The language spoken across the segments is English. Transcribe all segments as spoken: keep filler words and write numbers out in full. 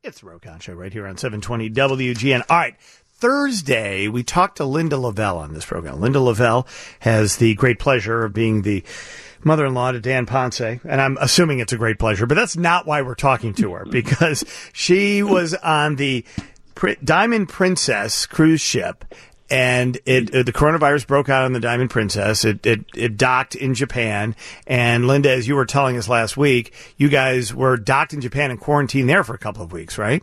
It's the Rokan Show right here on seven twenty W G N. All right. Thursday, we talked to Linda Lavelle on this program. Linda Lavelle has the great pleasure of being the mother-in-law to Dan Ponce, and I'm assuming it's a great pleasure, but that's not why we're talking to her, because she was on the Diamond Princess cruise ship, and it, it the coronavirus broke out on the Diamond Princess. It, it it docked in Japan, and Linda, as you were telling us last week, you guys were docked in Japan and quarantined there for a couple of weeks, right?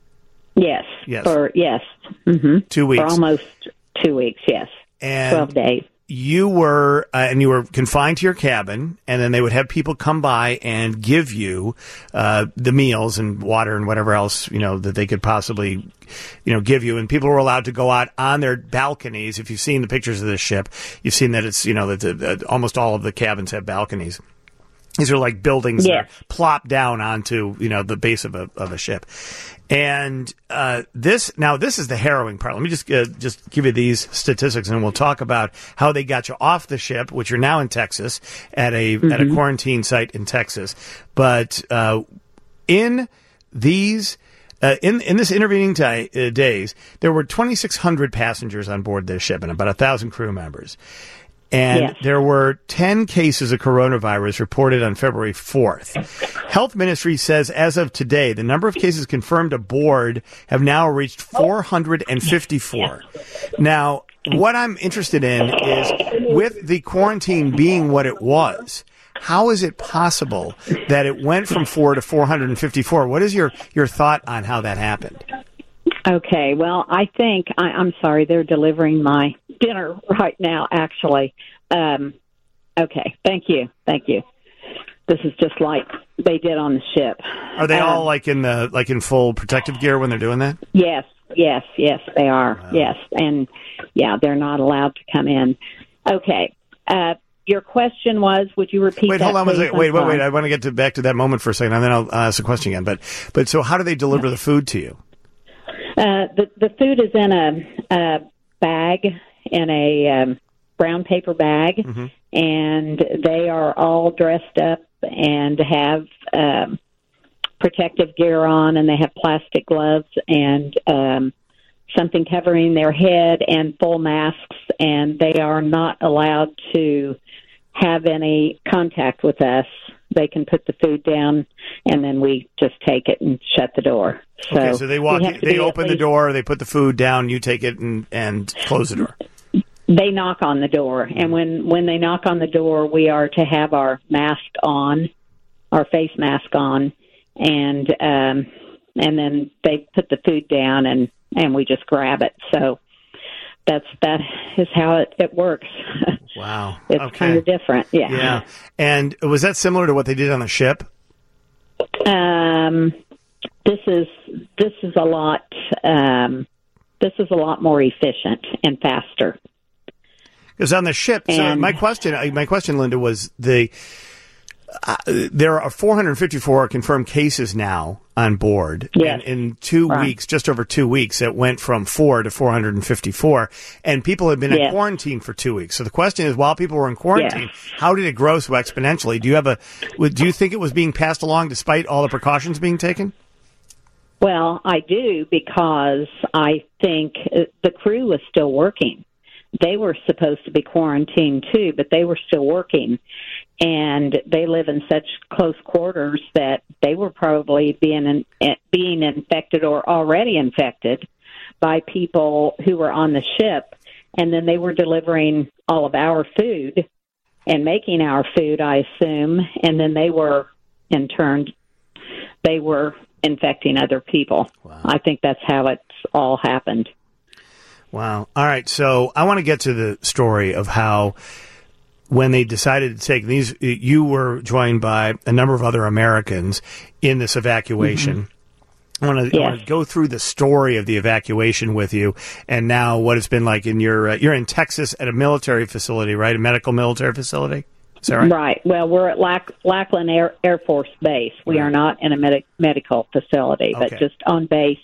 Yes. Yes. For yes. Mm-hmm. Two weeks. For almost two weeks. Yes. And Twelve days. You were, uh, and you were confined to your cabin, and then they would have people come by and give you uh, the meals and water and whatever else, you know, that they could possibly, you know, give you. And people were allowed to go out on their balconies. If you've seen the pictures of this ship, you've seen that it's, you know, that the, the, almost all of the cabins have balconies. These are like buildings yes. that are plopped down onto, you know, the base of a of a ship. And uh, this now this is the harrowing part. Let me just uh, just give you these statistics, and we'll talk about how they got you off the ship, which you're now in Texas at a mm-hmm. at a quarantine site in Texas. But uh, in these uh, in in this intervening t- uh, days, there were twenty-six hundred passengers on board this ship and about a thousand crew members. And yes. there were ten cases of coronavirus reported on February fourth. Health Ministry says as of today, the number of cases confirmed aboard have now reached four hundred fifty-four. Now, what I'm interested in is, with the quarantine being what it was, how is it possible that it went from four to four hundred fifty-four? What is your, your thought on how that happened? Okay, well, I think, I, I'm sorry, they're delivering my dinner right now, actually. Um, okay, thank you, thank you. This is just like they did on the ship. Are they um, all like in the like in full protective gear when they're doing that? Yes, yes, yes, they are, wow. yes. And, yeah, they're not allowed to come in. Okay, uh, your question was, would you repeat wait, that, hold on please? a second. Wait, wait, wait. I want to get to, back to that moment for a second, and then I'll ask a question again. But, but so how do they deliver the food to you? Uh, the the food is in a, a bag, in a um, brown paper bag, mm-hmm. and they are all dressed up and have um, protective gear on, and they have plastic gloves and um, something covering their head and full masks, and they are not allowed to have any contact with us. They can put the food down, and then we just take it and shut the door. So okay, so they walk, they open the door, they put the food down, you take it and, and close the door. They knock on the door, and when, when they knock on the door, we are to have our mask on, our face mask on, and um, and then they put the food down, and, and we just grab it. So that's that is how it, it works. Wow. It's okay. kind of different, yeah. Yeah. And was that similar to what they did on the ship? Um, this is this is a lot um, this is a lot more efficient and faster. Because on the ship, and, so my question, my question, Linda, was the uh, there are four hundred fifty-four confirmed cases now on board. Yes. And in two right. weeks, just over two weeks, it went from four to four hundred fifty-four. And people have been yes. in quarantine for two weeks. So the question is, while people were in quarantine, yes. how did it grow so exponentially? Do you have a? Do you think it was being passed along despite all the precautions being taken? Well, I do, because I think the crew was still working. They were supposed to be quarantined too, but they were still working. And they live in such close quarters that they were probably being in, being infected or already infected by people who were on the ship. And then they were delivering all of our food and making our food, I assume. And then they were, in turn, they were infecting other people. Wow. I think that's how it's all happened. Wow. All right. So I want to get to the story of how, when they decided to take these, you were joined by a number of other Americans in this evacuation. Mm-hmm. I want to, yes. I want to go through the story of the evacuation with you, and now what it's been like in your. Uh, you're in Texas at a military facility, right? A medical military facility. Is that right? Right. Well, we're at Lack- Lackland Air, Air Force Base. We right. are not in a med- medical facility, okay. but just on base.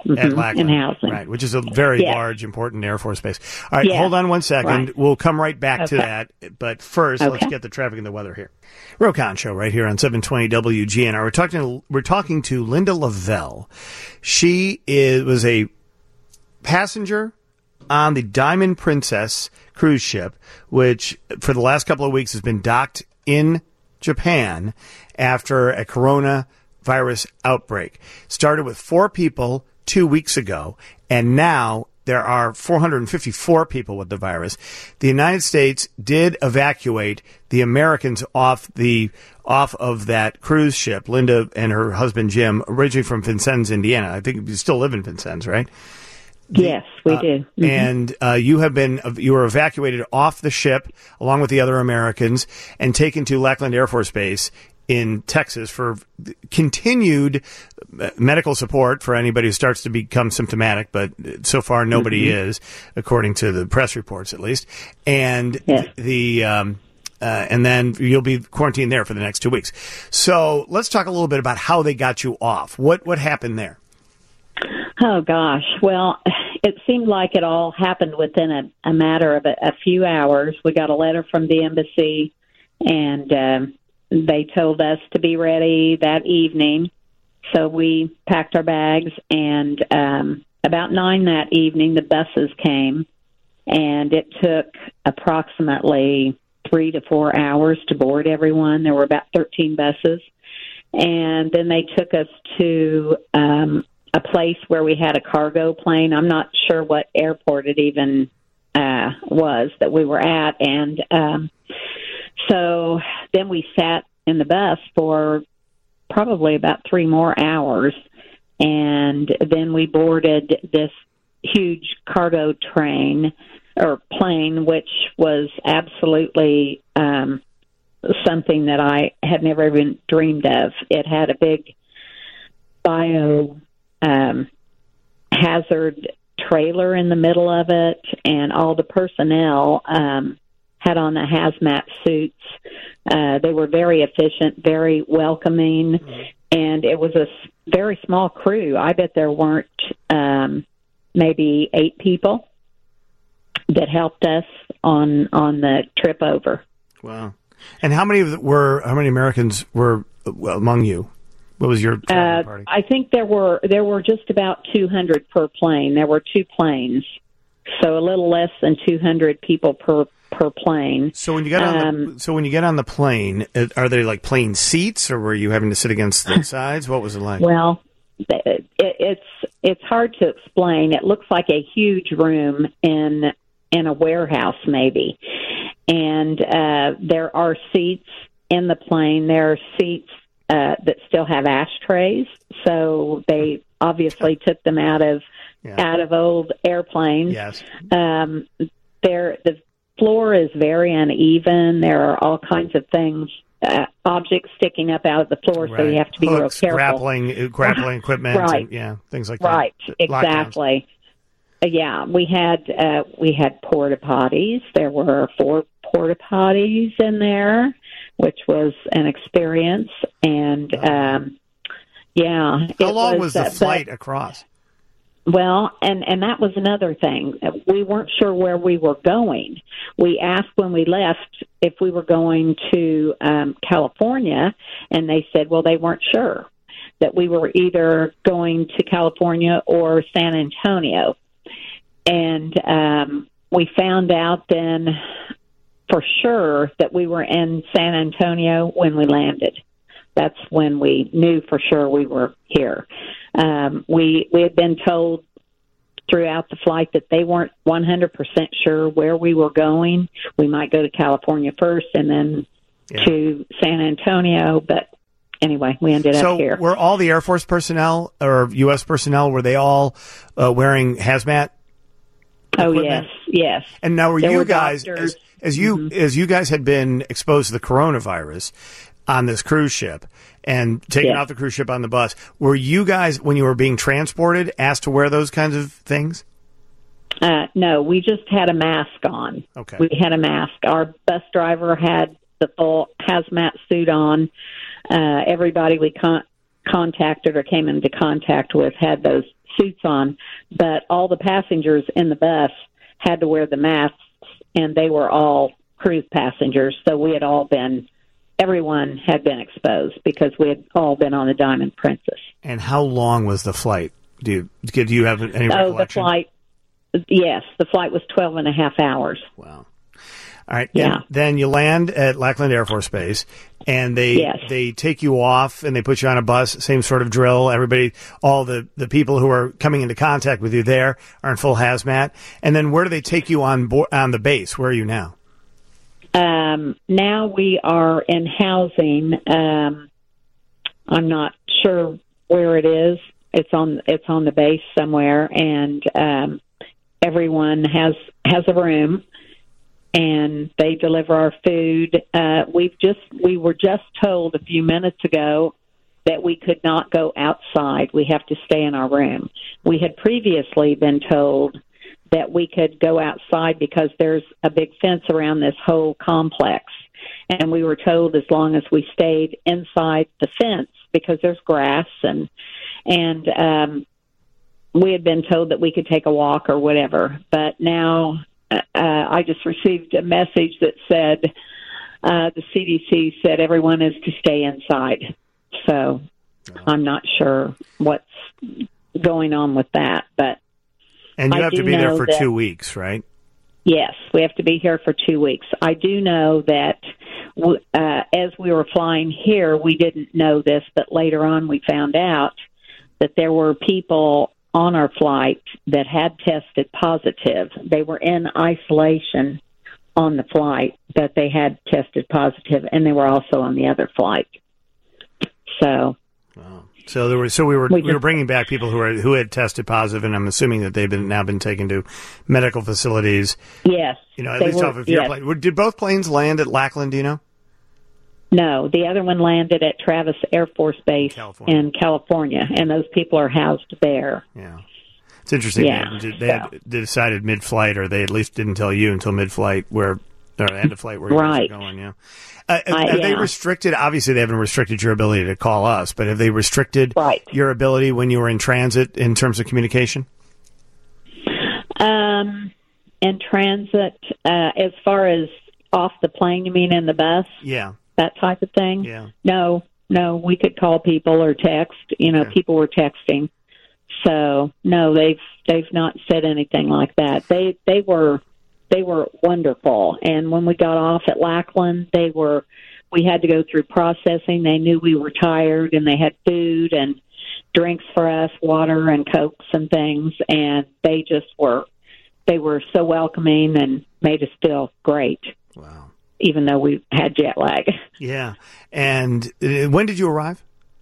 mm-hmm, at Lackland, in Housing. Right, which is a very yes. large, important Air Force base. All right, yes. hold on one second. Right. We'll come right back okay. to that. But first, okay. let's get the traffic and the weather here. Ro Khan Show right here on seven twenty W G N R. We're talking to, we're talking to Linda Lavelle. She is was a passenger on the Diamond Princess cruise ship, which for the last couple of weeks has been docked in Japan after a coronavirus outbreak. Started with four people two weeks ago, and now there are four hundred fifty-four people with the virus. The United States did evacuate the Americans off the off of that cruise ship. Linda and her husband Jim, originally from Vincennes, Indiana. I think you still live in Vincennes, right? Yes, we uh, do. Mm-hmm. And uh, you have been you were evacuated off the ship along with the other Americans and taken to Lackland Air Force Base in Texas for continued medical support for anybody who starts to become symptomatic, but so far nobody mm-hmm. is, according to the press reports at least. And yes. the um, uh, and then you'll be quarantined there for the next two weeks. So let's talk a little bit about how they got you off. What what happened there? Oh, gosh. Well, it seemed like it all happened within a, a matter of a, a few hours. We got a letter from the embassy, and um, they told us to be ready that evening. So we packed our bags, and um, about nine that evening, the buses came, and it took approximately three to four hours to board everyone. There were about thirteen buses. And then they took us to um, a place where we had a cargo plane. I'm not sure what airport it even uh, was that we were at. And um, so then we sat in the bus for probably about three more hours. And then we boarded this huge cargo train or plane, which was absolutely um, something that I had never even dreamed of. It had a big bio um, hazard trailer in the middle of it, and all the personnel um, had on the hazmat suits. Uh, they were very efficient, very welcoming, mm-hmm. and it was a very small crew. I bet there weren't um, maybe eight people that helped us on on the trip over. Wow! And how many of the, were how many Americans were among you? What was your traveling party? Uh, I think there were there were just about two hundred per plane. There were two planes, so a little less than two hundred people per per plane. So when you get on um, the, so when you get on the plane, are they like plane seats, or were you having to sit against the sides? What was it like? Well, it, it's it's hard to explain. It looks like a huge room in in a warehouse, maybe, and uh, there are seats in the plane. There are seats Uh, that still have ashtrays, so they obviously took them out of yeah. out of old airplanes. Yes. Um, there, the floor is very uneven. There are all kinds of things, uh, objects sticking up out of the floor, right. so you have to be Hooks, real careful. Grappling, grappling equipment, right? And, yeah, things like right. that. Right, exactly. Uh, yeah, we had uh, we had porta potties. There were four porta potties in there, which was an experience. And, um, yeah. How long was, was the uh, flight but, across? Well, and, and that was another thing. We weren't sure where we were going. We asked when we left if we were going to um, California, and they said, well, they weren't sure, that we were either going to California or San Antonio. And um, we found out then for sure that we were in San Antonio when we landed. That's when we knew for sure we were here. Um, we we had been told throughout the flight that they weren't one hundred percent sure where we were going. We might go to California first and then yeah. to San Antonio, but anyway, we ended so up here. So were all the Air Force personnel or U S personnel, were they all uh, wearing hazmat Oh, equipment? yes, yes. And now were there you were guys, as, as you mm-hmm. as you guys had been exposed to the coronavirus on this cruise ship and taken yes. off the cruise ship on the bus, were you guys, when you were being transported, asked to wear those kinds of things? Uh, no, we just had a mask on. Okay. We had a mask. Our bus driver had the full hazmat suit on. Uh, everybody we con- contacted or came into contact with had those suits on, but all the passengers in the bus had to wear the masks, and they were all cruise passengers. So we had all been, everyone had been exposed because we had all been on the Diamond Princess. And how long was the flight? Do you, do you have any recollection? Oh, the flight, yes, the flight was twelve and a half hours. Wow. All right. Yeah. And then you land at Lackland Air Force Base, and they Yes. they take you off, and they put you on a bus. Same sort of drill. Everybody, all the, the people who are coming into contact with you there are in full hazmat. And then where do they take you on board, on the base? Where are you now? Um, now we are in housing. Um, I'm not sure where it is. It's on it's on the base somewhere, and um, everyone has has a room. And they deliver our food. Uh, we've just we were just told a few minutes ago that we could not go outside. We have to stay in our room. We had previously been told that we could go outside because there's a big fence around this whole complex. And we were told as long as we stayed inside the fence, because there's grass and and um, we had been told that we could take a walk or whatever. But now. Uh, I just received a message that said uh, the C D C said everyone is to stay inside. So yeah. I'm not sure what's going on with that. But and you I have to be there for that, two weeks, right? Yes, we have to be here for two weeks. I do know that uh, as we were flying here, we didn't know this, but later on we found out that there were people on our flight that had tested positive. They were in isolation on the flight, but they had tested positive, and they were also on the other flight. So, wow. so there were so we were we, we were bringing back people who were who had tested positive, and I'm assuming that they've been now been taken to medical facilities. Yes, you know, at least were, off of your yes. plane. Did both planes land at Lackland? Do you know? No, the other one landed at Travis Air Force Base California. in California, and those people are housed there. Yeah. It's interesting. Yeah, they, they, had, they decided mid-flight, or they at least didn't tell you until mid-flight, where or end of flight where you right. guys are going. Yeah. Uh, have uh, have yeah. they restricted? Obviously, they haven't restricted your ability to call us, but have they restricted right. your ability when you were in transit in terms of communication? Um, in transit, uh, as far as off the plane, you mean in the bus? Yeah. That type of thing? Yeah. No, no, we could call people or text. You know, okay. people were texting. So no, they've they've not said anything like that. They they were they were wonderful. And when we got off at Lackland, they were we had to go through processing. They knew we were tired, and they had food and drinks for us, water and Cokes and things. And they just were they were so welcoming and made us feel great. Wow. Even though we had jet lag. Yeah. And uh, when did you arrive?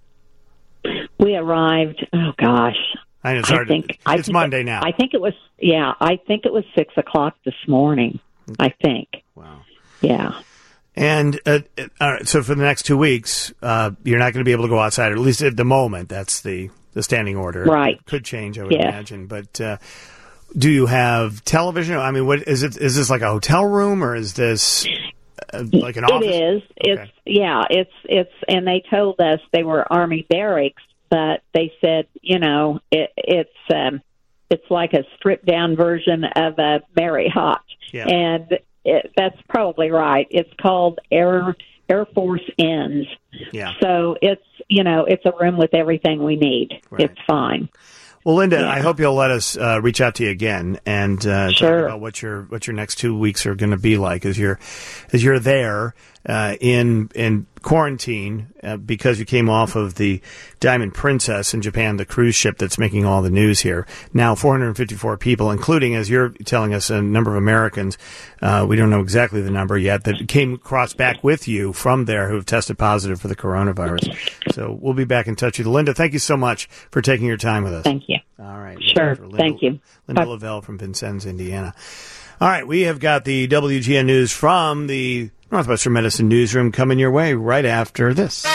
We arrived, oh gosh. I know it's hard. I think, it's I think Monday it, now. I think it was, yeah, I think it was six o'clock this morning, I think. Wow. Yeah. And uh, all right, so for the next two weeks, uh, you're not going to be able to go outside, or at least at the moment. That's the, the standing order. Right. It could change, I would yes. imagine. But uh, do you have television? I mean, what is it? Is this like a hotel room, or is this uh, like an office? It is. Okay. It's yeah. It's it's, and they told us they were Army barracks, but they said, you know, it, it's um, it's like a stripped down version of a Marriott, yeah. and it, that's probably right. It's called Air Air Force Inns. Yeah. So it's you know it's a room with everything we need. Right. It's fine. Well, Linda, yeah. I hope you'll let us uh, reach out to you again and uh, sure. talk about what your what your next two weeks are going to be like as you're as you're there uh, in in quarantine uh, because you came off of the Diamond Princess in Japan, the cruise ship that's making all the news here. Now, four hundred fifty-four people, including, as you're telling us, a number of Americans. Uh, we don't know exactly the number yet that came across back with you from there who have tested positive for the coronavirus. So we'll be back in touch with you. Linda, thank you so much for taking your time with us. Thank you. All right. Sure. Linda, Thank you. Linda Bye. Lavelle from Vincennes, Indiana. All right. We have got the W G N News from the Northwestern Medicine Newsroom coming your way right after this.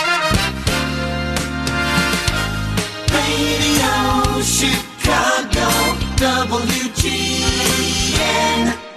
Radio Chicago, W G N.